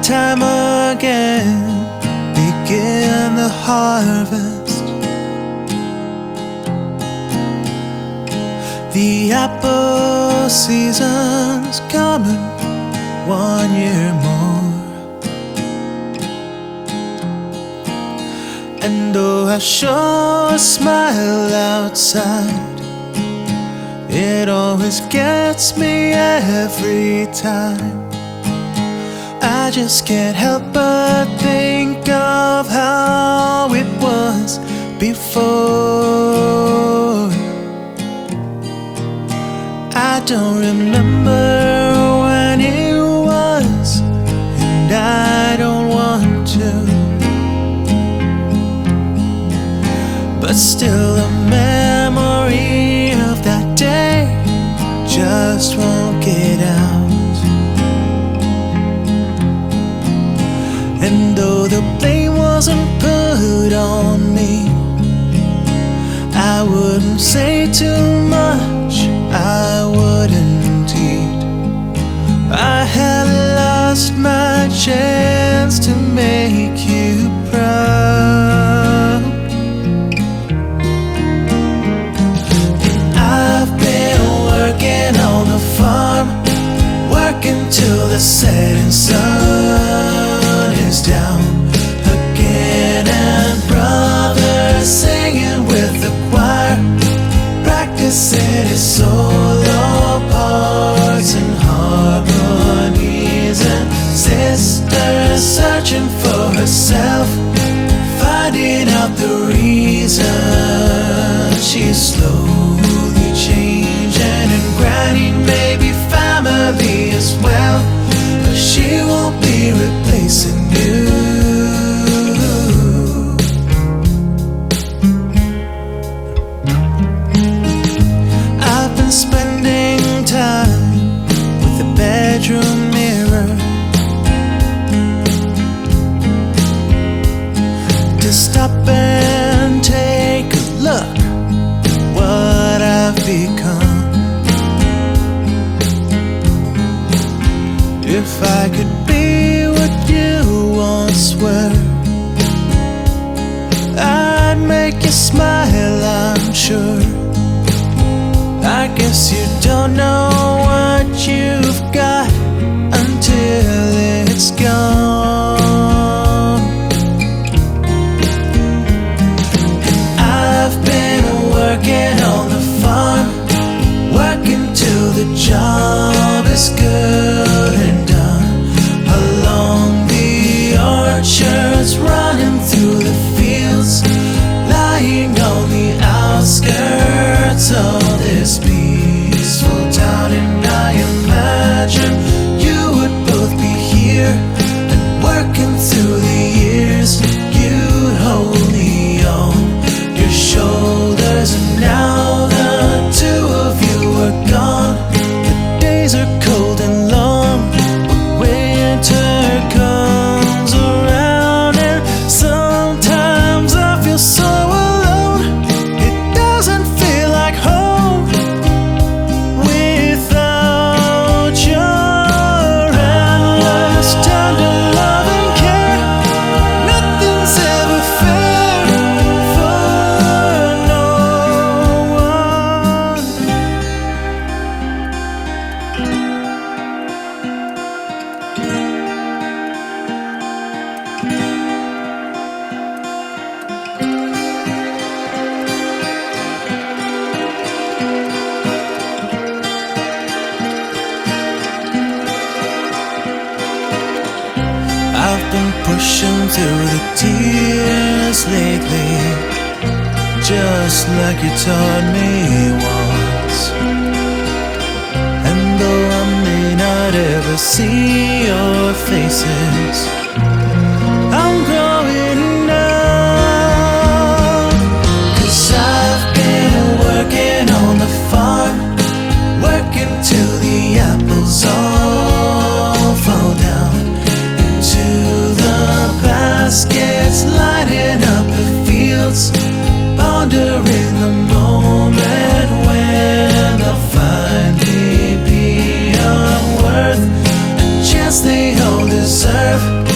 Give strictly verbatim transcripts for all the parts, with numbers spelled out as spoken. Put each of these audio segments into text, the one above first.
time again begin the harvest. The apple season's coming one year more, and though I show a smile outside, it always gets me every time. I just can't help but think of how it was before. I don't remember when it was, and I don't want to, but still the memory of that day just won't get out. And though the blame wasn't put on me, I wouldn't say too much, I wouldn't eat. I had lost my chance to make you proud. And I've been working on the farm, working till the setting sun is down again, and brothers singing with the choir, practicing his solo parts and harmonies, and sisters searching for herself, finding out the reason she's slowly changing, and granny may be family as well, but she won't be replacing you. I've been spending time with the bedroom mirror to stop and take a look what I've become. If I could be what you once were, I'd make you smile, I'm sure. I guess you don't know what you've got until it's gone. And I've been working on the farm, working till the job is good and done, along the orchards, running through the fields, lying on the outskirts of this peaceful town. And I imagine you would both be here and working through the years. You'd hold me on your shoulders, and now the two of you are gone. The days are cold and long, winter comes around, and sometimes I feel so alone. It doesn't feel like home without your endless tender love and care. Nothing's ever fair for no one. I've been pushing through the tears lately, just like you taught me once. And though I may not ever see your faces, I'm growing up. 'Cause I've been working on the farm, working till the apples all fall down into the baskets, lighting up the fields, pondering the moment when they'll finally be unworth a chance they all deserve.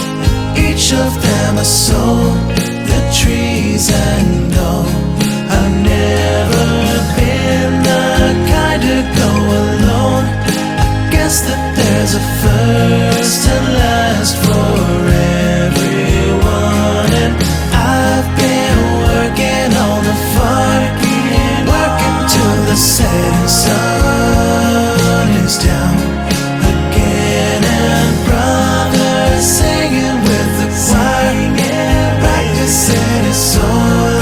the trees and go. I've never been the kind to go alone. I guess that there's a first and last for everyone. And I've been working on the farm, working till the setting sun is down again. And brothers singing with the choir, practicing his soul.